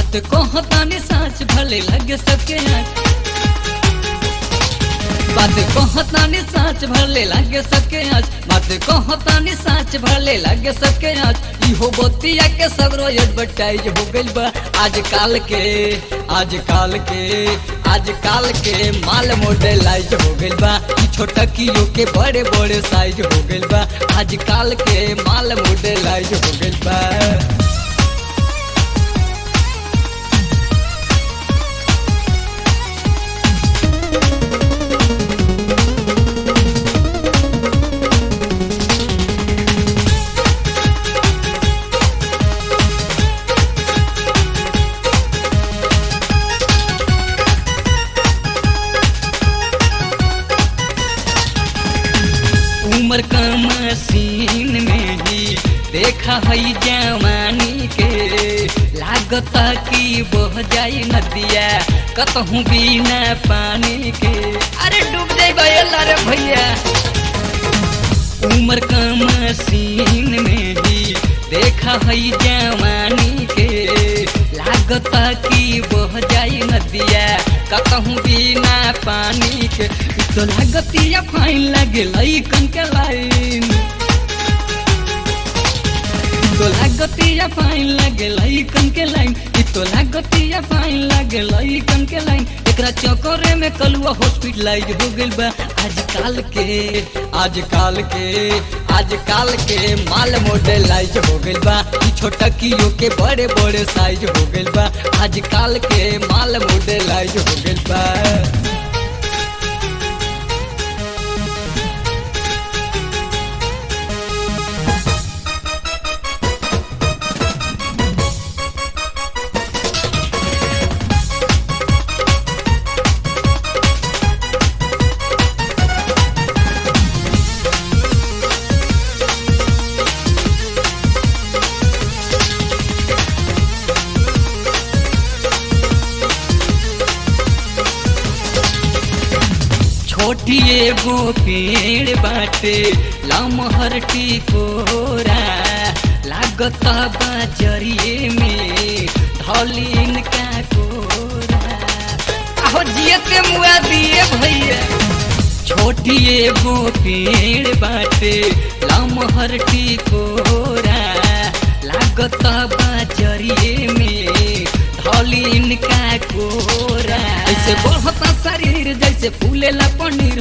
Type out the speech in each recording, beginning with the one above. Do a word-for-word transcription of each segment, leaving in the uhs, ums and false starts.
बात कहतानी साच भले लगे सबके आज बात कहतानी साच भले लगे सबके आज बात कहतानी साच भले लगे सबके आज इहो बतिया के सगरो एडवर्टाइज हो गइल बा आज काल के आज काल के आज काल के माल मॉडलाइज हो गइल बा ई छोटा किलो के बड़े बड़े साइज हो गइल बा आज काल के माल मॉडलाइज हो गइल बा। उमर का मशीन में ही देखा है जवानी के लागता कि बह जाई नदिया कतहूँ बिना पानी के अरे डूब जाए रे भैया। उमर का मशीन में ही देखा है जवानी के लागता कि बह जाई नदिया कतहूँ बिना पानी के तो लागतिया फाइन लगे लइकन के लाइन तो लागतिया फाइन लगे लइकन के लाइन तो लागतिया फाइन लगे लइकन के लाइन एकरा चक्कर में कलुआ हॉस्पिटलाइज हो गइल बा आज काल के आज काल के आज काल के माल मॉडलाइज हो गइल बा ई छोटा किलो के बड़े बड़े साइज हो गइल बा आज काल के माल मॉडलाइज हो गइल बा। छोटी एगो पेड़ बाटे लमहर टिकोरा लागता बाजरिए में धौलीन का कोरा आहो जियते मुआ दिए भैया। छोटी एगो पेड़ बाटे लमहर टिकोरा लागता बाजरिए में धौलीन का कोरा ऐसे बढ़ता शरीर जैसे फूलेला पनीर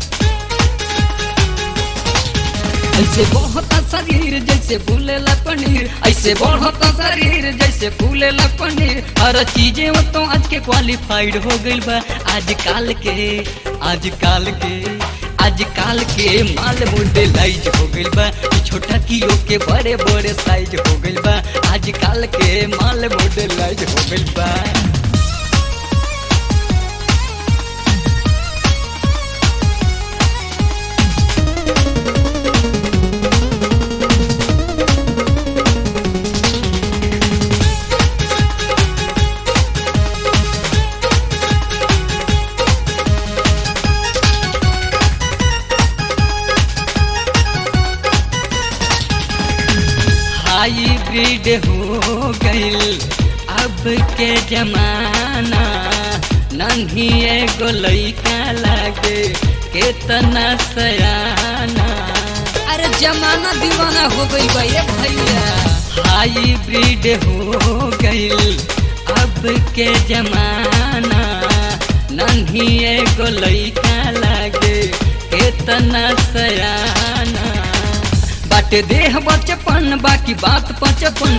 ऐसे बढ़ता शरीर जैसे फूलेला पनीर ऐसे बढ़ता शरीर जैसे फूलेला पनीर हर चीजें वो तो आज के क्वालिफाइड हो गइल बा आज काल के आज काल के आज काल के माल मॉडलाइज हो गइल बा छोटा किलो के बड़े बड़े साइज हो गइल बा आज काल के माल मॉडलाइज हो गइल बा। हाइब्रिड हो गइल अब के जमाना नन्ही एगो लइका लागे केतना सयाना अरे जमाना दीवाना हो गई बा ये भैया। हाइब्रिड हो गइल अब के जमाना नन्ही एगो लइका लागे केतना सयाना बाटे देह बचपन बाकी बात पचपन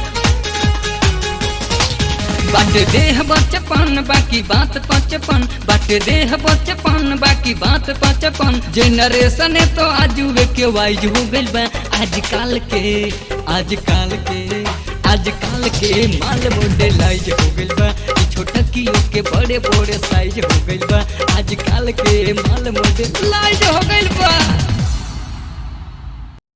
बाटे देह बचपन बाकी बात पचपन बाटे देह बचपन बाकी बात पचपन जनरेशन तो आजुए के वाइज हो गइल बा आज काल के आज काल के आज काल के माल मॉडलाइज हो गइल बा छोटा किलो के बड़े बड़े साइज हो गइल बा आज काल के माल मॉडलाइज हो गइल बा।